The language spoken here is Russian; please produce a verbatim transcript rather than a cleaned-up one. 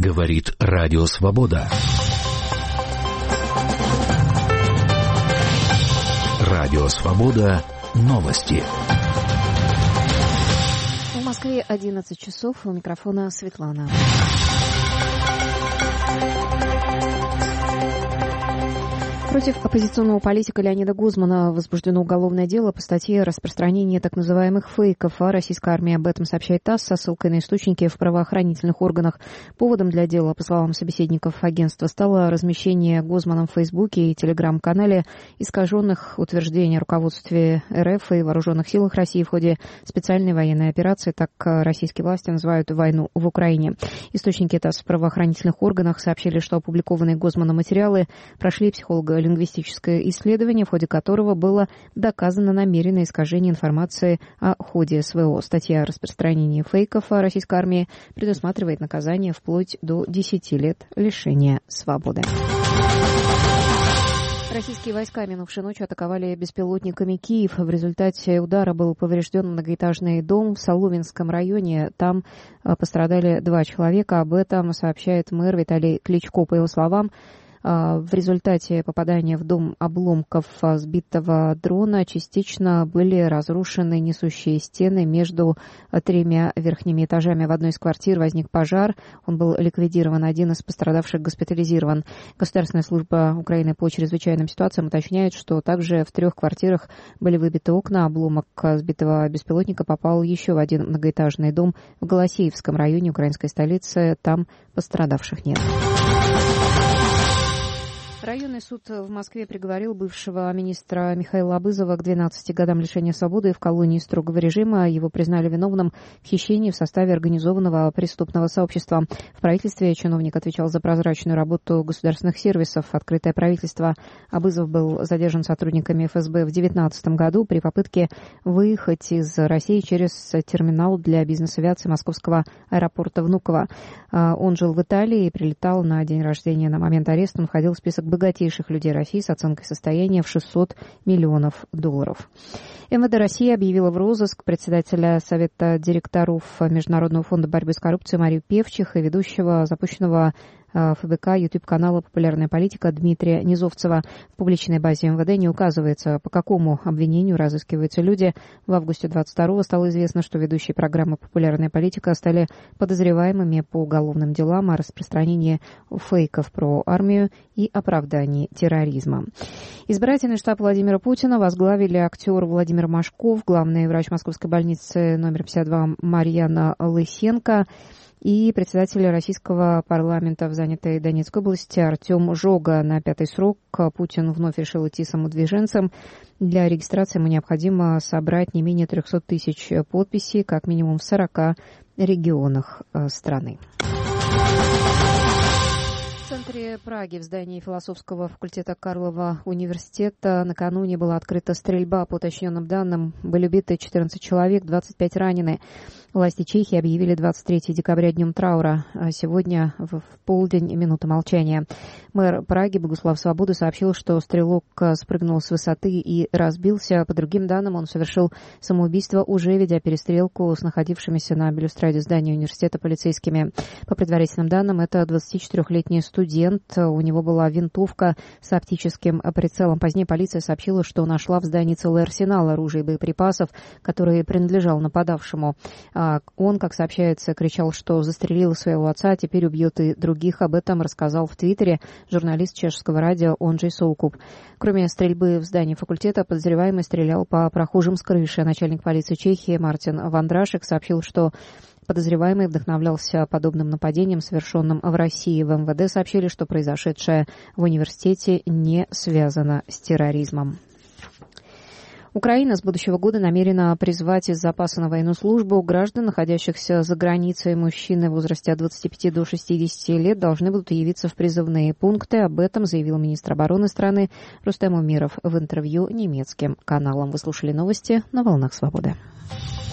Говорит Радио Свобода. Радио Свобода. Новости. В Москве одиннадцать часов. У микрофона Светлана. Против оппозиционного политика Леонида Гозмана возбуждено уголовное дело по статье «Распространение так называемых фейков», а российская армия об этом сообщает ТАСС со ссылкой на источники в правоохранительных органах. Поводом для дела, по словам собеседников агентства, стало размещение Гозманом в Фейсбуке и Телеграм-канале искаженных утверждений о руководстве РФ и вооруженных силах России в ходе специальной военной операции, так российские власти называют войну в Украине. Источники ТАСС в правоохранительных органах сообщили, что опубликованные Гозманом материалы прошли психолого лингвистическое исследование, в ходе которого было доказано намеренное искажение информации о ходе СВО. Статья о распространении фейков о российской армии предусматривает наказание вплоть до десяти лет лишения свободы. Российские войска минувшей ночью атаковали беспилотниками Киев. В результате удара был поврежден многоэтажный дом в Соломенском районе. Там пострадали два человека. Об этом сообщает мэр Виталий Кличко. По его словам, в результате попадания в дом обломков сбитого дрона частично были разрушены несущие стены между тремя верхними этажами. В одной из квартир возник пожар. Он был ликвидирован. Один из пострадавших госпитализирован. Государственная служба Украины по чрезвычайным ситуациям уточняет, что также в трех квартирах были выбиты окна. Обломок сбитого беспилотника попал еще в один многоэтажный дом в Голосеевском районе украинской столицы. Там пострадавших нет. Районный суд в Москве приговорил бывшего министра Михаила Абызова к двенадцати годам лишения свободы в колонии строгого режима. Его признали виновным в хищении в составе организованного преступного сообщества. В правительстве чиновник отвечал за прозрачную работу государственных сервисов. Открытое правительство. Абызов был задержан сотрудниками эф эс бэ в две тысячи девятнадцатом году при попытке выехать из России через терминал для бизнес-авиации московского аэропорта Внуково. Он жил в Италии и прилетал на день рождения. На момент ареста он входил в список богатейших людей России с оценкой состояния в шестьсот миллионов долларов. эм вэ дэ России объявила в розыск председателя Совета директоров Международного фонда борьбы с коррупцией Марию Певчих и ведущего запущенного эф бэ ка YouTube-канала «Популярная политика» Дмитрия Низовцева. В публичной базе эм вэ дэ не указывается, по какому обвинению разыскиваются люди. В августе двадцать второго стало известно, что ведущие программы «Популярная политика» стали подозреваемыми по уголовным делам о распространении фейков про армию и оправдании терроризма. Избирательный штаб Владимира Путина возглавили актер Владимир Машков, главный врач Московской больницы номер пятьдесят два Марьяна Лысенко и председатель российского парламента в занятой Донецкой области Артем Жога. На пятый срок Путин вновь решил идти самовыдвиженцем. Для регистрации ему необходимо собрать не менее трехсот тысяч подписей, как минимум в сорока регионах страны. В центре Праги, в здании философского факультета Карлова университета, накануне была открыта стрельба. По уточненным данным, были убиты четырнадцать человек, двадцать пять ранены. Власти Чехии объявили двадцать третьего декабря днем траура. А сегодня в полдень минута молчания. Мэр Праги Богуслав Свобода сообщил, что стрелок спрыгнул с высоты и разбился. По другим данным, он совершил самоубийство, уже ведя перестрелку с находившимися на балюстраде здания университета полицейскими. По предварительным данным, это двадцатичетырехлетний студент. У него была винтовка с оптическим прицелом. Позднее полиция сообщила, что нашла в здании целый арсенал оружия и боеприпасов, который принадлежал нападавшему. Он, как сообщается, кричал, что застрелил своего отца, а теперь убьет и других. Об этом рассказал в Твиттере журналист чешского радио Онджей Соукуп. Кроме стрельбы в здании факультета, подозреваемый стрелял по прохожим с крыши. Начальник полиции Чехии Мартин Вандрашек сообщил, что подозреваемый вдохновлялся подобным нападением, совершенным в России. В эм вэ дэ сообщили, что произошедшее в университете не связано с терроризмом. Украина с будущего года намерена призвать из запаса на военную службу граждан, находящихся за границей. Мужчины в возрасте от двадцати пяти до шестидесяти лет должны будут явиться в призывные пункты. Об этом заявил министр обороны страны Рустем Умеров в интервью немецким каналам. Вы слушали новости на «Волнах Свободы».